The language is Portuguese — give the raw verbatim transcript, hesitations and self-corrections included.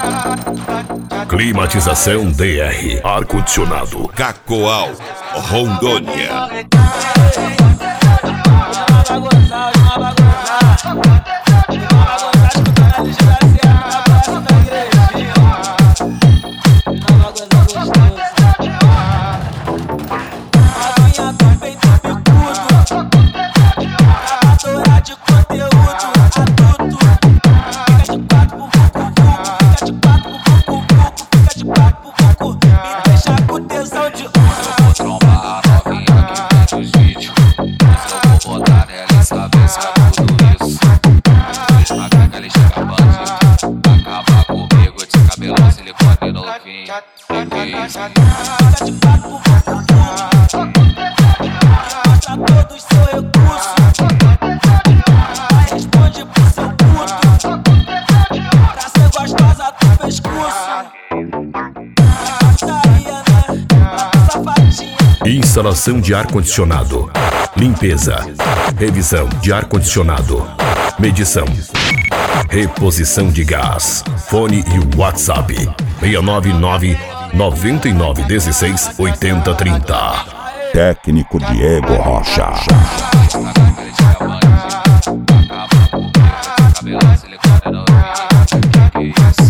Climatização D R, ar-condicionado Cacoal, Rondônia. Instalação de ar-condicionado, limpeza, revisão de ar-condicionado, medição, reposição de gás. Fone e o WhatsApp seis nove nove, nove nove um seis, oito zero três zero. Técnico Diego Rocha. Cabelo, silicone, novinho, que isso?